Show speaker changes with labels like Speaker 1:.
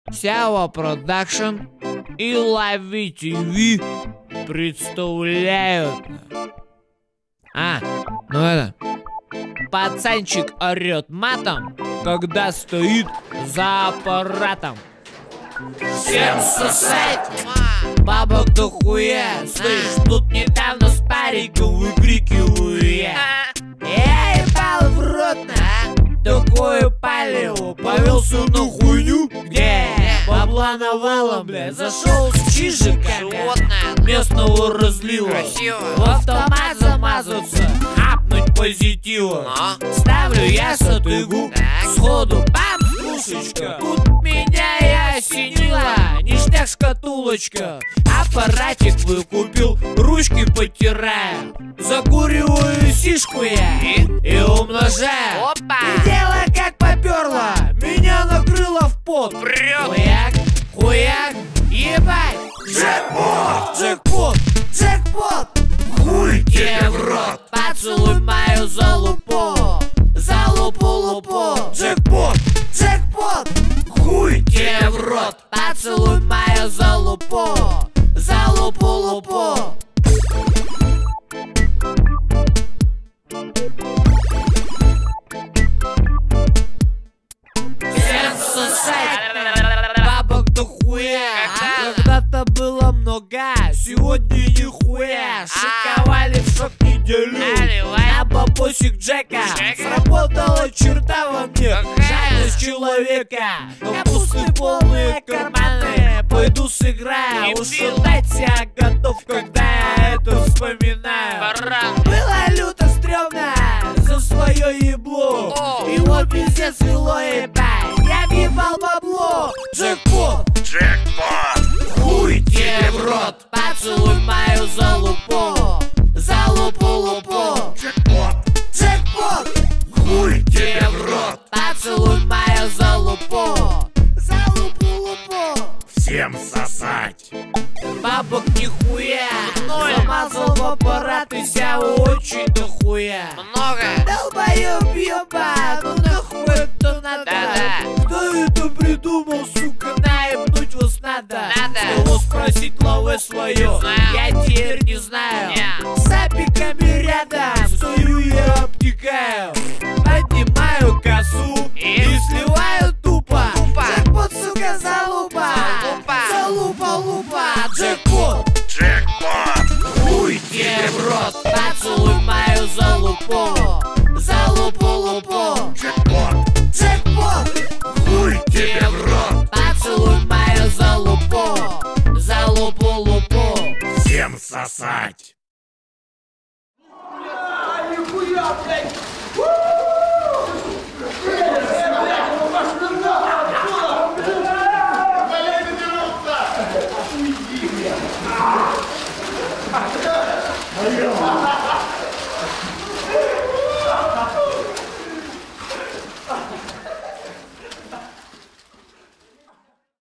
Speaker 1: Сява Продакшн и Лови ТВ представляют. Пацанчик орет матом, когда стоит за аппаратом. Всем сосать, бабок дохуя. Слышь, тут недавно с париком выкрикиваю я. Я ебал в рот такое палево. Повелся на хуйню, где бабла навалом, бля. Зашел с чижиками местного разлива. В автомат замазаться, хапнуть позитивом. Ставлю я сатыгу, сходу бам, слушечка. Тут меня и осенила, ништяк шкатулочка. Аппаратик выкупил, ручки потираю. Закуриваю сишку я и умножаю. Дело как поперло, меня накрыло в пот. Хуяк, хуяк, ебать. Джекпот, джекпот, джекпот. Хуй тебе в рот. Поцелуй мою залупу, залупу-лупу. Джекпот, джекпот. Хуй тебе в рот. Поцелуй мою залупу, залупу-лупу. Всем сосать, бабок дохуя. Когда-то было много, сегодня нихуя. Шиковали в шок неделю на бабосик Джека. Сработала черта во мне, жадность человека. На пустые полные карманы пойду сыграю. Уж отдать себя готов, когда я это вспоминаю. Было люто стрёмно за свое ебло. Его пиздец свело, ебать. Я въебал бабло. Джекпот, джекпот. Хуй тебе в рот. Поцелуй мою залупу, залупу-лупу. Джекпот, джекпот. Хуй тебе в рот. Поцелуй мою залупу, залупу-лупу.
Speaker 2: Всем сосать.
Speaker 1: Бабок нихуя, замазал в аппарат и сяву очень дохуя.
Speaker 3: Много.
Speaker 1: Долбоёб ебан, ну нахуй это надо? Кто это придумал, сука, наебнуть вас надо? Кого спросить лаве свое, я теперь не знаю. С апиками рядом стою и обтекаю. Поднимаю косу и сливаю тупо. Джекпот, сука, залупа, залупа-лупа. Джекпот,
Speaker 2: Джекпот.
Speaker 1: хуй тебе в рот. Поцелуй мою залупу, залупу-лупу.
Speaker 2: Джекпот.
Speaker 1: Джекпот,
Speaker 2: Хуй тебе в рот.
Speaker 1: поцелуй мою залупу, залупу-лупу.
Speaker 2: Всем сосать.
Speaker 4: Нихуя, блядь! Уйди, блядь!